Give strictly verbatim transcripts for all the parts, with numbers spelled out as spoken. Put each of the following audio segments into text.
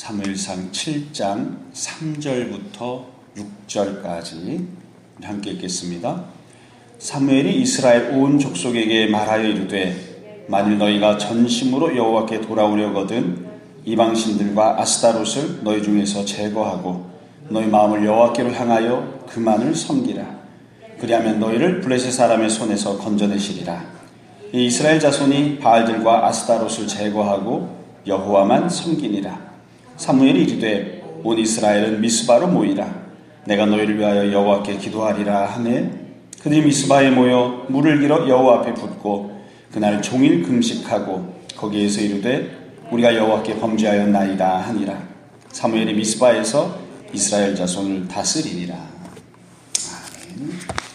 사무엘상 칠 장 삼 절부터 육 절까지 함께 읽겠습니다. 사무엘이 이스라엘 온 족속에게 말하여 이르되 만일 너희가 전심으로 여호와께 돌아오려거든 이방신들과 아스타롯을 너희 중에서 제거하고 너희 마음을 여호와께로 향하여 그만을 섬기라. 그리하면 너희를 블레셋 사람의 손에서 건져내시리라. 이 이스라엘 자손이 바알들과 아스타롯을 제거하고 여호와만 섬기니라. 사무엘이 이르되 온 이스라엘은 미스바로 모이라. 내가 너희를 위하여 여호와께 기도하리라 하매 그들이 미스바에 모여 물을 길어 여호와 앞에 붓고 그날 종일 금식하고 거기에서 이르되 우리가 여호와께 범죄하였나이다 하니라. 사무엘이 미스바에서 이스라엘 자손을 다스리니라. 아멘.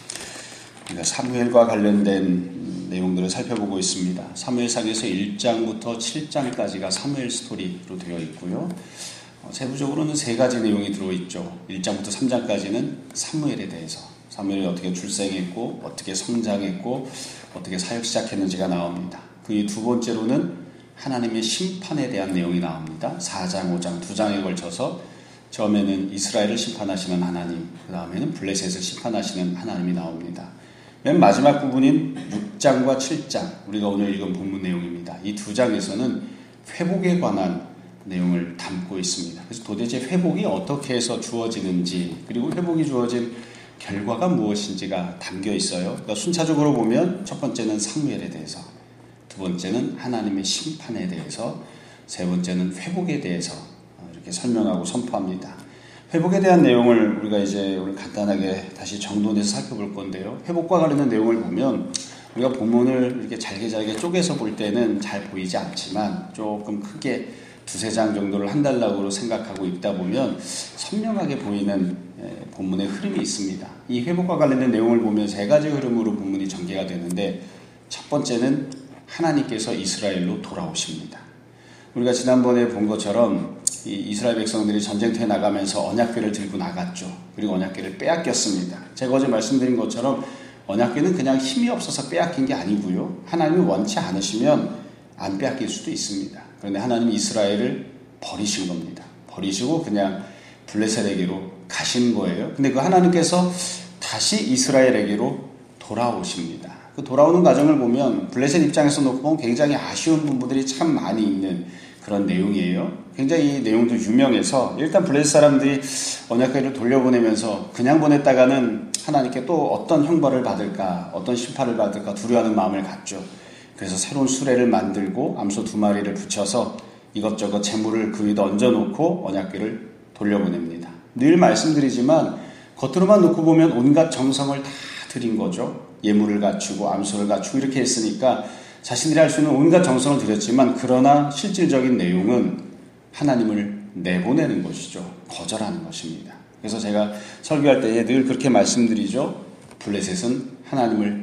우리가 사무엘과 관련된 내용들을 살펴보고 있습니다. 사무엘상에서 일 장부터 칠 장까지가 사무엘 스토리로 되어 있고요. 어, 세부적으로는 세 가지 내용이 들어있죠. 일 장부터 삼 장까지는 사무엘에 대해서, 사무엘이 어떻게 출생했고 어떻게 성장했고 어떻게 사역 시작했는지가 나옵니다. 그 두 번째로는 하나님의 심판에 대한 내용이 나옵니다. 사 장, 오 장 두 장에 걸쳐서 처음에는 이스라엘을 심판하시는 하나님, 그 다음에는 블레셋을 심판하시는 하나님이 나옵니다. 맨 마지막 부분인 육 장과 칠 장, 우리가 오늘 읽은 본문 내용입니다. 이 두 장에서는 회복에 관한 내용을 담고 있습니다. 그래서 도대체 회복이 어떻게 해서 주어지는지, 그리고 회복이 주어진 결과가 무엇인지가 담겨 있어요. 그러니까 순차적으로 보면 첫 번째는 사무엘에 대해서, 두 번째는 하나님의 심판에 대해서, 세 번째는 회복에 대해서 이렇게 설명하고 선포합니다. 회복에 대한 내용을 우리가 이제 오늘 간단하게 다시 정돈해서 살펴볼 건데요. 회복과 관련된 내용을 보면 우리가 본문을 이렇게 잘게 잘게 쪼개서 볼 때는 잘 보이지 않지만 조금 크게 두세 장 정도를 한 단락으로 생각하고 읽다 보면 선명하게 보이는 본문의 흐름이 있습니다. 이 회복과 관련된 내용을 보면 세 가지 흐름으로 본문이 전개가 되는데, 첫 번째는 하나님께서 이스라엘로 돌아오십니다. 우리가 지난번에 본 것처럼 이 이스라엘 백성들이 전쟁터에 나가면서 언약궤를 들고 나갔죠. 그리고 언약궤를 빼앗겼습니다. 제가 어제 말씀드린 것처럼 언약궤는 그냥 힘이 없어서 빼앗긴 게 아니고요. 하나님이 원치 않으시면 안 빼앗길 수도 있습니다. 그런데 하나님이 이스라엘을 버리신 겁니다. 버리시고 그냥 블레셋에게로 가신 거예요. 근데 그 하나님께서 다시 이스라엘에게로 돌아오십니다. 그 돌아오는 과정을 보면 블레셋 입장에서 놓고 보면 굉장히 아쉬운 부분들이 참 많이 있는 그런 내용이에요. 굉장히 이 내용도 유명해서 일단 블레셋 사람들이 언약궤를 돌려보내면서 그냥 보냈다가는 하나님께 또 어떤 형벌을 받을까, 어떤 심판을 받을까 두려워하는 마음을 갖죠. 그래서 새로운 수레를 만들고 암소 두 마리를 붙여서 이것저것 재물을 그 위에 얹어놓고 언약궤를 돌려보냅니다. 늘 말씀드리지만 겉으로만 놓고 보면 온갖 정성을 다 들인 거죠. 예물을 갖추고 암소를 갖추고 이렇게 했으니까 자신들이 할 수 있는 온갖 정성을 들였지만, 그러나 실질적인 내용은 하나님을 내보내는 것이죠. 거절하는 것입니다. 그래서 제가 설교할 때 늘 그렇게 말씀드리죠. 블레셋은 하나님을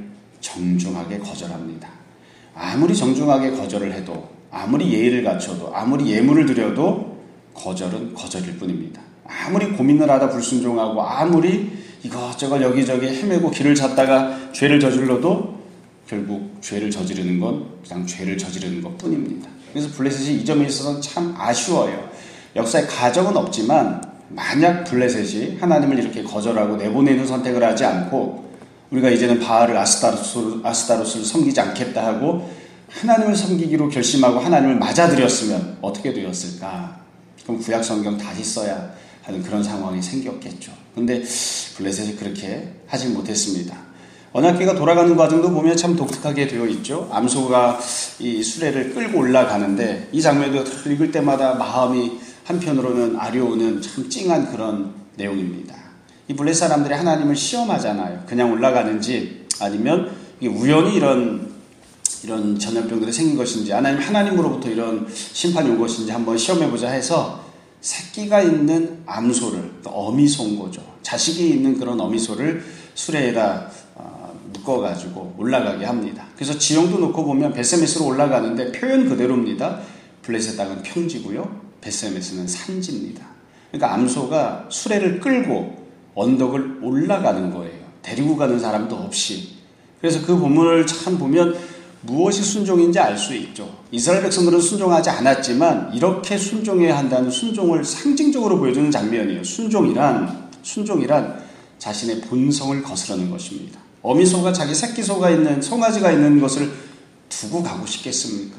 정중하게 거절합니다. 아무리 정중하게 거절을 해도, 아무리 예의를 갖춰도, 아무리 예물을 드려도 거절은 거절일 뿐입니다. 아무리 고민을 하다 불순종하고, 아무리 이것저것 여기저기 헤매고 길을 찾다가 죄를 저질러도 결국 죄를 저지르는 건 그냥 죄를 저지르는 것 뿐입니다. 그래서 블레셋이 이 점에 있어서는 참 아쉬워요. 역사에 가정은 없지만 만약 블레셋이 하나님을 이렇게 거절하고 내보내는 선택을 하지 않고 우리가 이제는 바알을 아스타롯을, 아스타롯을 섬기지 않겠다 하고 하나님을 섬기기로 결심하고 하나님을 맞아들였으면 어떻게 되었을까? 그럼 구약 성경 다시 써야 하는 그런 상황이 생겼겠죠. 그런데 블레셋이 그렇게 하지 못했습니다. 언약궤가 돌아가는 과정도 보면 참 독특하게 되어 있죠. 암소가 이 수레를 끌고 올라가는데 이 장면도 읽을 때마다 마음이 한편으로는 아려오는 참 찡한 그런 내용입니다. 이 블레셋 사람들이 하나님을 시험하잖아요. 그냥 올라가는지 아니면 우연히 이런 이런 전염병들이 생긴 것인지, 하나님 하나님으로부터 이런 심판이 온 것인지 한번 시험해보자 해서 새끼가 있는 암소를, 어미소인 거죠. 자식이 있는 그런 어미소를 수레에다 묶어가지고 올라가게 합니다. 그래서 지형도 놓고 보면 베세메스로 올라가는데 표현 그대로입니다. 블레셋 땅은 평지고요, 베세메스는 산지입니다. 그러니까 암소가 수레를 끌고 언덕을 올라가는 거예요. 데리고 가는 사람도 없이. 그래서 그 본문을 참 보면 무엇이 순종인지 알 수 있죠. 이스라엘 백성들은 순종하지 않았지만 이렇게 순종해야 한다는 순종을 상징적으로 보여주는 장면이에요. 순종이란 순종이란 자신의 본성을 거스르는 것입니다. 어미소가 자기 새끼소가 있는 송아지가 있는 것을 두고 가고 싶겠습니까?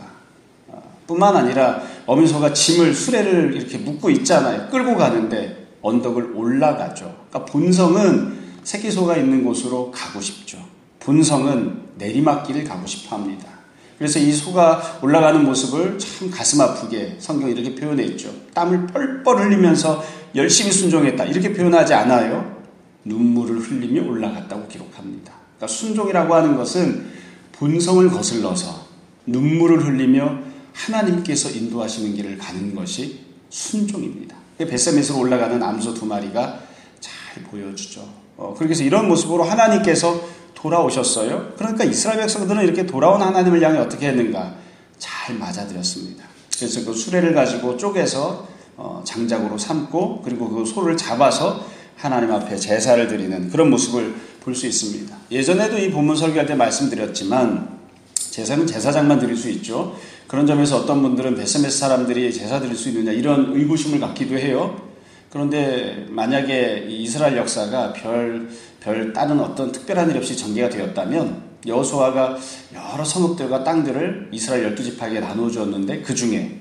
뿐만 아니라 어미소가 짐을 수레를 이렇게 묶고 있잖아요. 끌고 가는데 언덕을 올라가죠. 그러니까 본성은 새끼소가 있는 곳으로 가고 싶죠. 본성은 내리막길을 가고 싶어 합니다. 그래서 이 소가 올라가는 모습을 참 가슴 아프게 성경이 이렇게 표현해 있죠. 땀을 뻘뻘 흘리면서 열심히 순종했다. 이렇게 표현하지 않아요. 눈물을 흘리며 올라갔다고 기록합니다. 그러니까 순종이라고 하는 것은 본성을 거슬러서 눈물을 흘리며 하나님께서 인도하시는 길을 가는 것이 순종입니다. 벳세메스로 올라가는 암소 두 마리가 잘 보여주죠. 어, 그렇게 해서 이런 모습으로 하나님께서 돌아오셨어요. 그러니까 이스라엘 백성들은 이렇게 돌아온 하나님을 향해 어떻게 했는가? 잘 맞아들였습니다. 그래서 그 수레를 가지고 쪼개서 어, 장작으로 삼고 그리고 그 소를 잡아서 하나님 앞에 제사를 드리는 그런 모습을 볼 수 있습니다. 예전에도 이 본문 설교할 때 말씀드렸지만 제사는 제사장만 드릴 수 있죠. 그런 점에서 어떤 분들은 벳세메스 사람들이 제사 드릴 수 있느냐 이런 의구심을 갖기도 해요. 그런데 만약에 이스라엘 역사가 별, 별 다른 어떤 특별한 일 없이 전개가 되었다면 여호수아가 여러 성읍들과 땅들을 이스라엘 열두 지파에게 나누어 주었는데 그 중에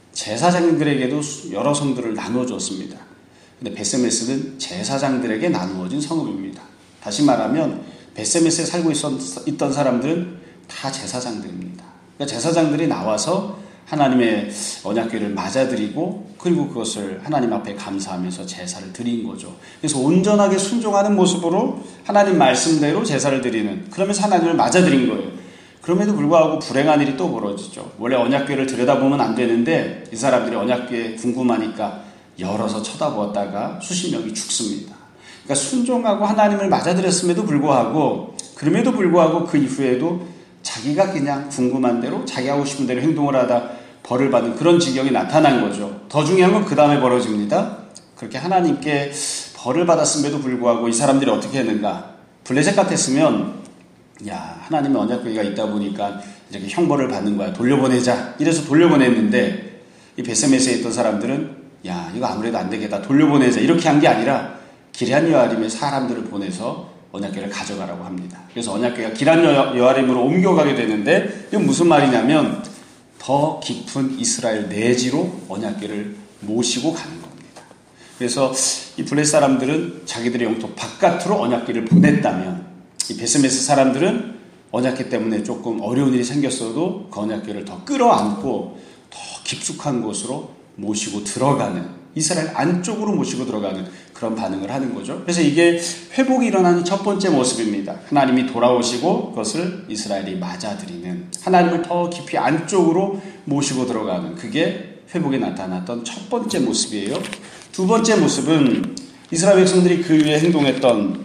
제사장들에게도 여러 성들을 나누어 주었습니다. 근데 벳세메스는 제사장들에게 나누어진 성읍입니다. 다시 말하면 벳세메스에 살고 있었, 있던 사람들은 다 제사장들입니다. 그러니까 제사장들이 나와서 하나님의 언약궤를 맞아들이고 그리고 그것을 하나님 앞에 감사하면서 제사를 드린 거죠. 그래서 온전하게 순종하는 모습으로 하나님 말씀대로 제사를 드리는, 그러면서 하나님을 맞아들인 거예요. 그럼에도 불구하고 불행한 일이 또 벌어지죠. 원래 언약궤를 들여다보면 안 되는데 이 사람들이 언약궤 궁금하니까 열어서 쳐다보았다가 수십 명이 죽습니다. 그러니까 순종하고 하나님을 맞아들였음에도 불구하고 그럼에도 불구하고 그 이후에도 자기가 그냥 궁금한 대로 자기 하고 싶은 대로 행동을 하다 벌을 받는 그런 지경이 나타난 거죠. 더 중요한 건 그 다음에 벌어집니다. 그렇게 하나님께 벌을 받았음에도 불구하고 이 사람들이 어떻게 했는가? 블레셋 같았으면 야, 하나님의 언약궤가 있다 보니까 이렇게 형벌을 받는 거야. 돌려보내자. 이래서 돌려보냈는데 이 벳세메스에 있던 사람들은 야, 이거 아무래도 안 되겠다. 돌려보내자. 이렇게 한 게 아니라 기럇 여아림에 사람들을 보내서 언약궤를 가져가라고 합니다. 그래서 언약궤가 기럇 여아림으로 옮겨가게 되는데 이건 무슨 말이냐면 더 깊은 이스라엘 내지로 언약궤를 모시고 가는 겁니다. 그래서 이 블레셋 사람들은 자기들의 영토 바깥으로 언약궤를 보냈다면 이 벳세메스 사람들은 언약궤 때문에 조금 어려운 일이 생겼어도 그 언약궤를 더 끌어안고 더 깊숙한 곳으로 모시고 들어가는, 이스라엘 안쪽으로 모시고 들어가는 그런 반응을 하는 거죠. 그래서 이게 회복이 일어나는 첫 번째 모습입니다. 하나님이 돌아오시고 그것을 이스라엘이 맞아들이는, 하나님을 더 깊이 안쪽으로 모시고 들어가는, 그게 회복이 나타났던 첫 번째 모습이에요. 두 번째 모습은 이스라엘 백성들이 그 위에 행동했던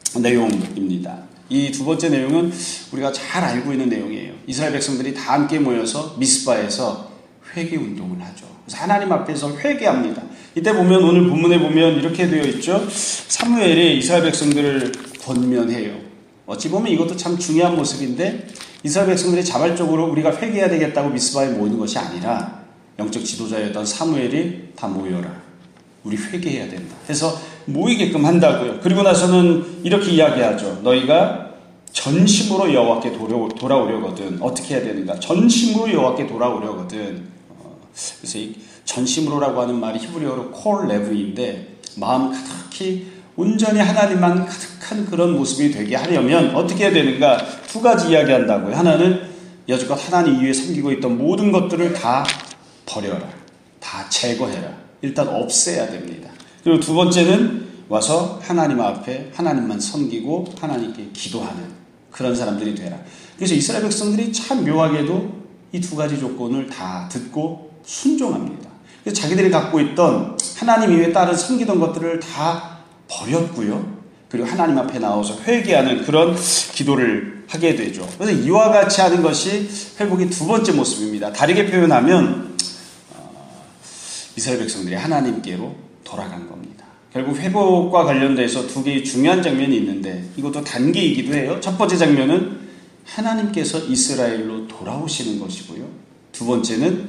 내용입니다. 이 두 번째 내용은 우리가 잘 알고 있는 내용이에요. 이스라엘 백성들이 다 함께 모여서 미스바에서 회개 운동을 하죠. 그래서 하나님 앞에서 회개합니다. 이때 보면 오늘 본문에 보면 이렇게 되어 있죠. 사무엘이 이스라엘 백성들을 권면해요. 어찌 보면 이것도 참 중요한 모습인데 이스라엘 백성들이 자발적으로 우리가 회개해야 되겠다고 미스바에 모이는 것이 아니라 영적 지도자였던 사무엘이 다 모여라. 우리 회개해야 된다. 해서 모이게끔 한다고요. 그리고 나서는 이렇게 이야기하죠. 너희가 전심으로 여호와께 돌아오려거든. 어떻게 해야 되는가? 전심으로 여호와께 돌아오려거든. 그래서 이 전심으로라고 하는 말이 히브리어로 콜 레브인데 마음 가득히 온전히 하나님만 가득한 그런 모습이 되게 하려면 어떻게 해야 되는가? 두 가지 이야기한다고요. 하나는 여지껏 하나님 이외에 섬기고 있던 모든 것들을 다 버려라. 다 제거해라. 일단 없애야 됩니다. 그리고 두 번째는 와서 하나님 앞에 하나님만 섬기고 하나님께 기도하는 그런 사람들이 되라. 그래서 이스라엘 백성들이 참 묘하게도 이 두 가지 조건을 다 듣고 순종합니다. 그래서 자기들이 갖고 있던 하나님 이외에 다른 섬기던 것들을 다 버렸고요. 그리고 하나님 앞에 나와서 회개하는 그런 기도를 하게 되죠. 그래서 이와 같이 하는 것이 회복의 두 번째 모습입니다. 다르게 표현하면 어, 이스라엘 백성들이 하나님께로 돌아간 겁니다. 결국 회복과 관련돼서 두 개의 중요한 장면이 있는데 이것도 단계이기도 해요. 첫 번째 장면은 하나님께서 이스라엘로 돌아오시는 것이고요. 두 번째는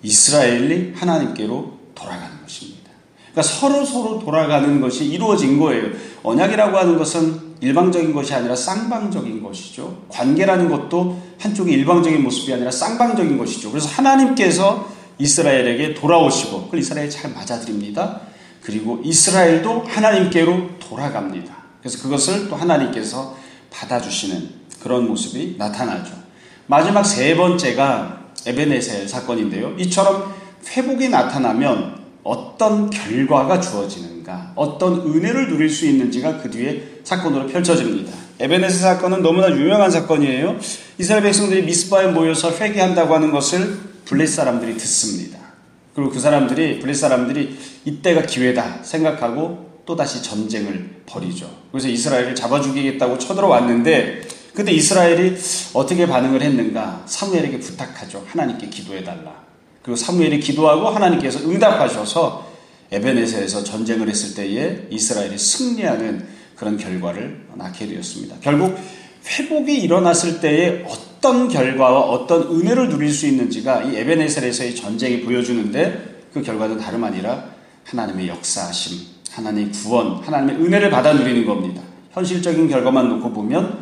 이스라엘이 하나님께로 돌아가는 것입니다. 그러니까 서로 서로 돌아가는 것이 이루어진 거예요. 언약이라고 하는 것은 일방적인 것이 아니라 쌍방적인 것이죠. 관계라는 것도 한쪽의 일방적인 모습이 아니라 쌍방적인 것이죠. 그래서 하나님께서 이스라엘에게 돌아오시고 그걸 이스라엘이 잘 맞아들입니다. 그리고 이스라엘도 하나님께로 돌아갑니다. 그래서 그것을 또 하나님께서 받아주시는 그런 모습이 나타나죠. 마지막 세 번째가 에베네셀 사건인데요. 이처럼 회복이 나타나면 어떤 결과가 주어지는가, 어떤 은혜를 누릴 수 있는지가 그 뒤에 사건으로 펼쳐집니다. 에베네셀 사건은 너무나 유명한 사건이에요. 이스라엘 백성들이 미스바에 모여서 회개한다고 하는 것을 블레셋 사람들이 듣습니다. 그리고 그 사람들이, 블레셋 사람들이 이때가 기회다 생각하고 또다시 전쟁을 벌이죠. 그래서 이스라엘을 잡아 죽이겠다고 쳐들어왔는데 그때 이스라엘이 어떻게 반응을 했는가? 사무엘에게 부탁하죠. 하나님께 기도해달라. 그리고 사무엘이 기도하고 하나님께서 응답하셔서 에베네셀에서 전쟁을 했을 때에 이스라엘이 승리하는 그런 결과를 낳게 되었습니다. 결국 회복이 일어났을 때에 어떤 결과와 어떤 은혜를 누릴 수 있는지가 이 에베네셀에서의 전쟁이 보여주는데 그 결과는 다름 아니라 하나님의 역사하심, 하나님의 구원, 하나님의 은혜를 받아 누리는 겁니다. 현실적인 결과만 놓고 보면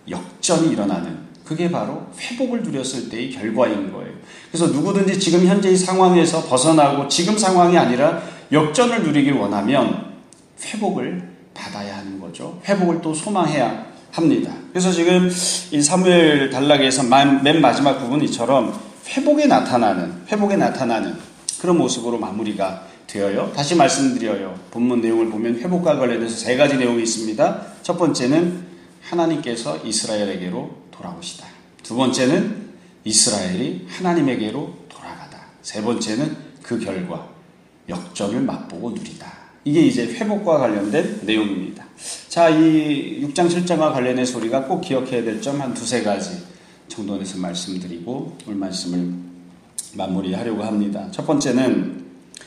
역전이 일어나는, 그게 바로 회복을 누렸을 때의 결과인 거예요. 그래서 누구든지 지금 현재의 상황에서 벗어나고 지금 상황이 아니라 역전을 누리길 원하면 회복을 받아야 하는 거죠. 회복을 또 소망해야 합니다. 그래서 지금 이 사무엘 단락에서 맨 마지막 부분이처럼 회복에 나타나는, 회복에 나타나는 그런 모습으로 마무리가 되어요. 다시 말씀드려요. 본문 내용을 보면 회복과 관련해서 세 가지 내용이 있습니다. 첫 번째는 하나님께서 이스라엘에게로 돌아오시다. 두 번째는 이스라엘이 하나님에게로 돌아가다. 세 번째는 그 결과 역전을 맛보고 누리다. 이게 이제 회복과 관련된 내용입니다. 자, 이 육 장 칠 장과 관련해서 우리가 꼭 기억해야 될 점 한 두세 가지 정도에서 말씀드리고 오늘 말씀을 마무리하려고 합니다. 첫 번째는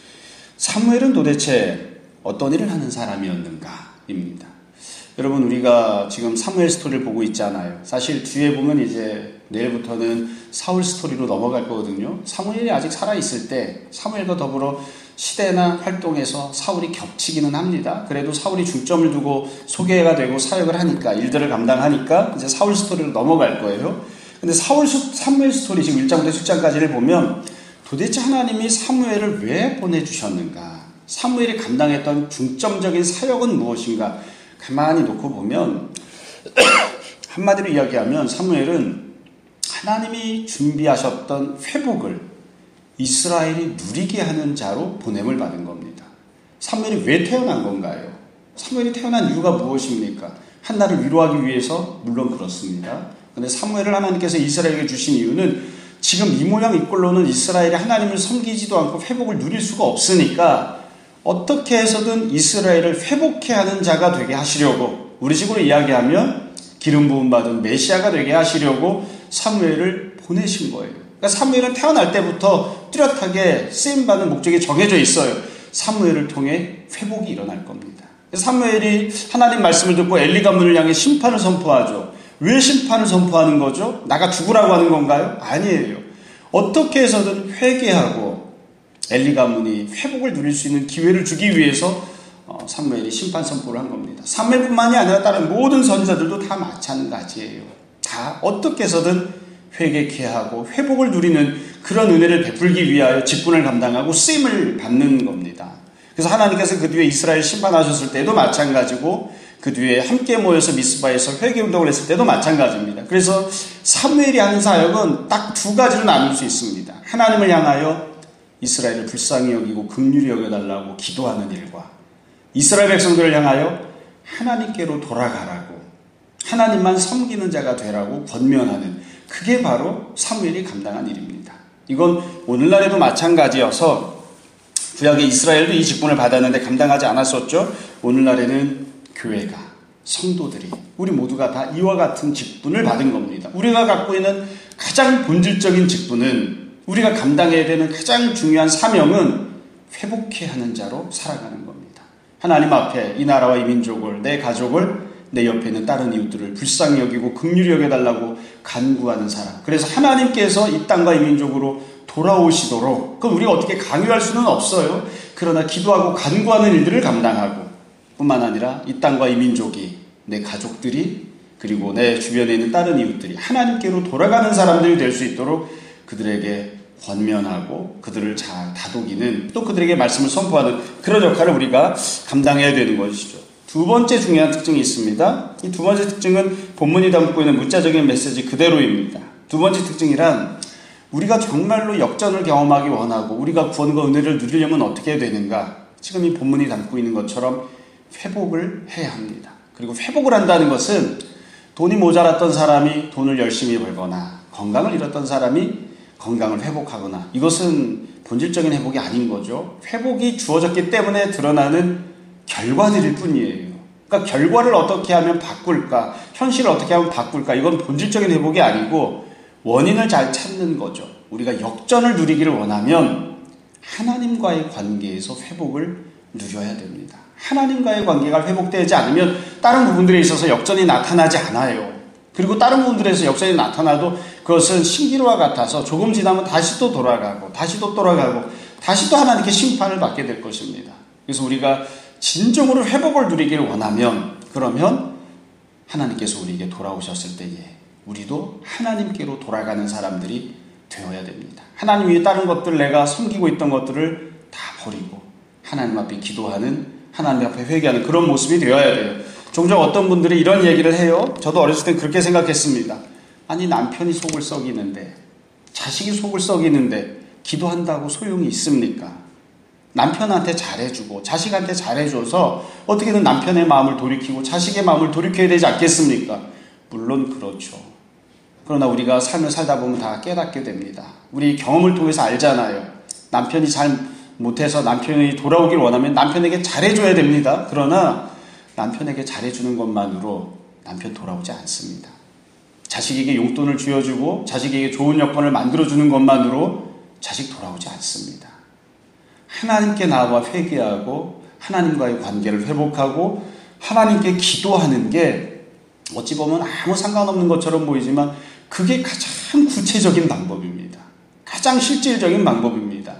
사무엘은 도대체 어떤 일을 하는 사람이었는가입니다. 여러분, 우리가 지금 사무엘 스토리를 보고 있잖아요. 사실 뒤에 보면 이제 내일부터는 사울 스토리로 넘어갈 거거든요. 사무엘이 아직 살아있을 때 사무엘과 더불어 시대나 활동에서 사울이 겹치기는 합니다. 그래도 사울이 중점을 두고 소개가 되고 사역을 하니까, 일들을 감당하니까 이제 사울 스토리로 넘어갈 거예요. 근데 사울, 사무엘 스토리 지금 일 장부터 칠 장까지를 보면 도대체 하나님이 사무엘을 왜 보내주셨는가? 사무엘이 감당했던 중점적인 사역은 무엇인가? 가만히 놓고 보면 한마디로 이야기하면 사무엘은 하나님이 준비하셨던 회복을 이스라엘이 누리게 하는 자로 보냄을 받은 겁니다. 사무엘이 왜 태어난 건가요? 사무엘이 태어난 이유가 무엇입니까? 한나를 위로하기 위해서? 물론 그렇습니다. 그런데 사무엘을 하나님께서 이스라엘에게 주신 이유는 지금 이 모양 이 꼴로는 이스라엘이 하나님을 섬기지도 않고 회복을 누릴 수가 없으니까 어떻게 해서든 이스라엘을 회복해 하는 자가 되게 하시려고, 우리 식으로 이야기하면 기름 부음 받은 메시아가 되게 하시려고 사무엘을 보내신 거예요. 그러니까 사무엘은 태어날 때부터 뚜렷하게 쓰임받는 목적이 정해져 있어요. 사무엘을 통해 회복이 일어날 겁니다. 사무엘이 하나님 말씀을 듣고 엘리 가문을 향해 심판을 선포하죠. 왜 심판을 선포하는 거죠? 나가 죽으라고 하는 건가요? 아니에요. 어떻게 해서든 회개하고 엘리 가문이 회복을 누릴 수 있는 기회를 주기 위해서 사무엘이 심판 선포를 한 겁니다. 사무엘뿐만이 아니라 다른 모든 선지자들도 다 마찬가지예요. 다 어떻게 해서든 회개케 하고 회복을 누리는 그런 은혜를 베풀기 위하여 직분을 감당하고 쓰임을 받는 겁니다. 그래서 하나님께서 그 뒤에 이스라엘 심판하셨을 때도 마찬가지고, 그 뒤에 함께 모여서 미스바에서 회개운동을 했을 때도 마찬가지입니다. 그래서 사무엘이 하는 사역은 딱 두 가지로 나눌 수 있습니다. 하나님을 향하여 이스라엘을 불쌍히 여기고 긍휼히 여겨달라고 기도하는 일과, 이스라엘 백성들을 향하여 하나님께로 돌아가라고, 하나님만 섬기는 자가 되라고 권면하는, 그게 바로 사무엘이 감당한 일입니다. 이건 오늘날에도 마찬가지여서 구약의 이스라엘도 이 직분을 받았는데 감당하지 않았었죠. 오늘날에는 교회가, 성도들이, 우리 모두가 다 이와 같은 직분을 받은 겁니다. 우리가 갖고 있는 가장 본질적인 직분은, 우리가 감당해야 되는 가장 중요한 사명은 회복해 하는 자로 살아가는 겁니다. 하나님 앞에 이 나라와 이 민족을, 내 가족을 내 옆에 있는 다른 이웃들을 불쌍히 여기고 긍휼히 여겨달라고 간구하는 사람. 그래서 하나님께서 이 땅과 이 민족으로 돌아오시도록, 그럼 우리가 어떻게 강요할 수는 없어요. 그러나 기도하고 간구하는 일들을 감당하고, 뿐만 아니라 이 땅과 이 민족이, 내 가족들이, 그리고 내 주변에 있는 다른 이웃들이 하나님께로 돌아가는 사람들이 될 수 있도록 그들에게 권면하고 그들을 잘 다독이는, 또 그들에게 말씀을 선포하는 그런 역할을 우리가 감당해야 되는 것이죠. 두 번째 중요한 특징이 있습니다. 이 두 번째 특징은 본문이 담고 있는 문자적인 메시지 그대로입니다. 두 번째 특징이란, 우리가 정말로 역전을 경험하기 원하고 우리가 구원과 은혜를 누리려면 어떻게 해야 되는가? 지금 이 본문이 담고 있는 것처럼 회복을 해야 합니다. 그리고 회복을 한다는 것은 돈이 모자랐던 사람이 돈을 열심히 벌거나 건강을 잃었던 사람이 건강을 회복하거나, 이것은 본질적인 회복이 아닌 거죠. 회복이 주어졌기 때문에 드러나는 결과들일 뿐이에요. 그러니까 결과를 어떻게 하면 바꿀까, 현실을 어떻게 하면 바꿀까, 이건 본질적인 회복이 아니고 원인을 잘 찾는 거죠. 우리가 역전을 누리기를 원하면 하나님과의 관계에서 회복을 누려야 됩니다. 하나님과의 관계가 회복되지 않으면 다른 부분들에 있어서 역전이 나타나지 않아요. 그리고 다른 부분들에서 역전이 나타나도 그것은 신기루와 같아서 조금 지나면 다시 또 돌아가고 다시 또 돌아가고 다시 또 하나님께 심판을 받게 될 것입니다. 그래서 우리가 진정으로 회복을 누리기를 원하면, 그러면 하나님께서 우리에게 돌아오셨을 때에 우리도 하나님께로 돌아가는 사람들이 되어야 됩니다. 하나님 위에 다른 것들, 내가 섬기고 있던 것들을 다 버리고 하나님 앞에 기도하는, 하나님 앞에 회개하는 그런 모습이 되어야 돼요. 종종 어떤 분들이 이런 얘기를 해요. 저도 어렸을 때 그렇게 생각했습니다. 아니, 남편이 속을 썩이는데, 자식이 속을 썩이는데 기도한다고 소용이 있습니까? 남편한테 잘해주고 자식한테 잘해줘서 어떻게든 남편의 마음을 돌이키고 자식의 마음을 돌이켜야 되지 않겠습니까? 물론 그렇죠. 그러나 우리가 삶을 살다 보면 다 깨닫게 됩니다. 우리 경험을 통해서 알잖아요. 남편이 잘 못해서 남편이 돌아오길 원하면 남편에게 잘해줘야 됩니다. 그러나 남편에게 잘해주는 것만으로 남편 돌아오지 않습니다. 자식에게 용돈을 쥐어주고 자식에게 좋은 여건을 만들어주는 것만으로 자식 돌아오지 않습니다. 하나님께 나와 회개하고 하나님과의 관계를 회복하고 하나님께 기도하는 게 어찌 보면 아무 상관없는 것처럼 보이지만 그게 가장 구체적인 방법입니다. 가장 실질적인 방법입니다.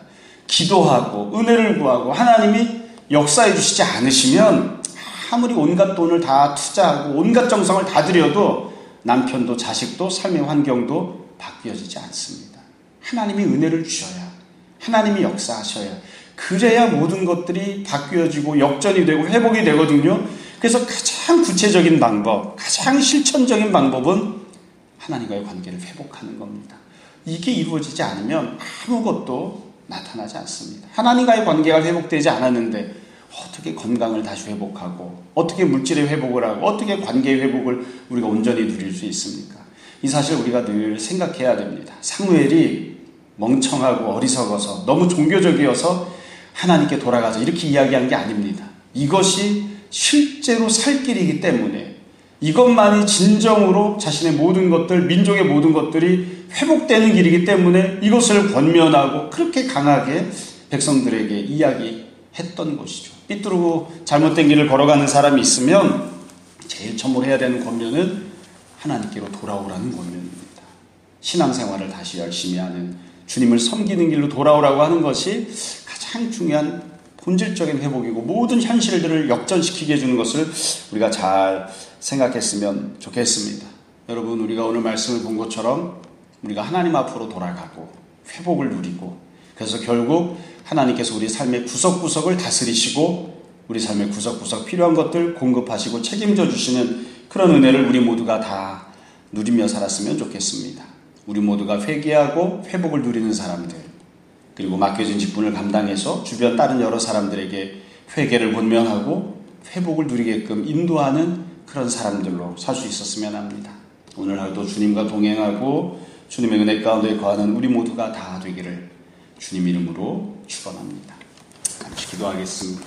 기도하고 은혜를 구하고 하나님이 역사해 주시지 않으시면 아무리 온갖 돈을 다 투자하고 온갖 정성을 다 들여도 남편도 자식도 삶의 환경도 바뀌어지지 않습니다. 하나님이 은혜를 주셔야, 하나님이 역사하셔야, 그래야 모든 것들이 바뀌어지고 역전이 되고 회복이 되거든요. 그래서 가장 구체적인 방법, 가장 실천적인 방법은 하나님과의 관계를 회복하는 겁니다. 이게 이루어지지 않으면 아무것도 나타나지 않습니다. 하나님과의 관계가 회복되지 않았는데 어떻게 건강을 다시 회복하고 어떻게 물질의 회복을 하고 어떻게 관계의 회복을 우리가 온전히 누릴 수 있습니까? 이 사실 우리가 늘 생각해야 됩니다. 사무엘이 멍청하고 어리석어서 너무 종교적이어서 하나님께 돌아가자 이렇게 이야기한 게 아닙니다. 이것이 실제로 살 길이기 때문에, 이것만이 진정으로 자신의 모든 것들, 민족의 모든 것들이 회복되는 길이기 때문에 이것을 권면하고 그렇게 강하게 백성들에게 이야기했던 것이죠. 삐뚤고 잘못된 길을 걸어가는 사람이 있으면 제일 처음으로 해야 되는 권면은 하나님께로 돌아오라는 권면입니다. 신앙생활을 다시 열심히 하는, 주님을 섬기는 길로 돌아오라고 하는 것이 가장 중요한 본질적인 회복이고 모든 현실들을 역전시키게 해주는 것을 우리가 잘 생각했으면 좋겠습니다. 여러분, 우리가 오늘 말씀을 본 것처럼 우리가 하나님 앞으로 돌아가고 회복을 누리고, 그래서 결국 하나님께서 우리 삶의 구석구석을 다스리시고 우리 삶의 구석구석 필요한 것들 공급하시고 책임져 주시는 그런 은혜를 우리 모두가 다 누리며 살았으면 좋겠습니다. 우리 모두가 회개하고 회복을 누리는 사람들, 그리고 맡겨진 직분을 감당해서 주변 다른 여러 사람들에게 회개를 권면하고 회복을 누리게끔 인도하는 그런 사람들로 살 수 있었으면 합니다. 오늘 하루도 주님과 동행하고 주님의 은혜 가운데 거하는 우리 모두가 다 되기를 주님 이름으로 축원합니다. 같이 기도하겠습니다.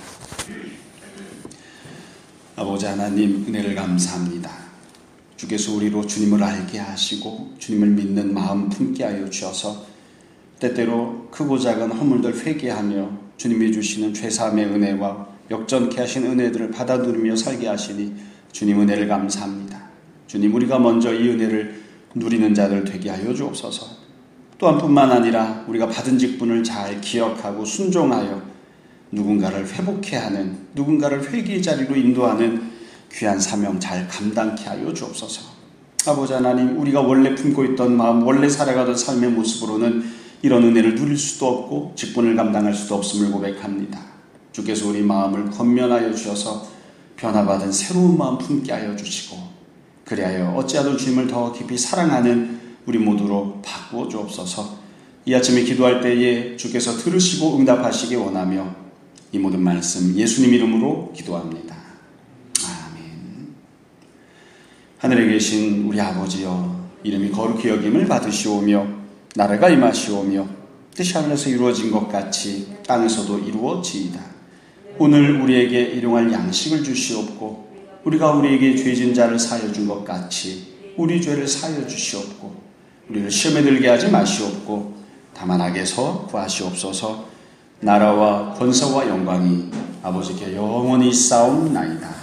아버지 하나님, 은혜를 감사합니다. 주께서 우리로 주님을 알게 하시고 주님을 믿는 마음 품게 하여 주셔서 때때로 크고 작은 허물들 회개하며 주님이 주시는 죄사함의 은혜와 역전케 하신 은혜들을 받아 누리며 살게 하시니 주님 은혜를 감사합니다. 주님, 우리가 먼저 이 은혜를 누리는 자들 되게 하여 주옵소서. 또한 뿐만 아니라 우리가 받은 직분을 잘 기억하고 순종하여 누군가를 회복케 하는, 누군가를 회개의 자리로 인도하는 귀한 사명 잘 감당케 하여 주옵소서. 아버지 하나님, 우리가 원래 품고 있던 마음, 원래 살아가던 삶의 모습으로는 이런 은혜를 누릴 수도 없고 직분을 감당할 수도 없음을 고백합니다. 주께서 우리 마음을 권면하여 주셔서 변화받은 새로운 마음 품게 하여 주시고, 그리하여 어찌하든 주님을 더 깊이 사랑하는 우리 모두로 바꾸어 주옵소서. 이 아침에 기도할 때에 주께서 들으시고 응답하시기 원하며 이 모든 말씀 예수님 이름으로 기도합니다. 아멘. 하늘에 계신 우리 아버지여, 이름이 거룩히 여김을 받으시오며 나라가 임하시오며 뜻이 하늘에서 이루어진 것 같이 땅에서도 이루어지이다. 오늘 우리에게 일용할 양식을 주시옵고 우리가 우리에게 죄진 자를 사하여 준 것 같이 우리 죄를 사하여 주시옵고 우리를 시험에 들게 하지 마시옵고 다만 악에서 구하시옵소서. 나라와 권세와 영광이 아버지께 영원히 있사옵나이다.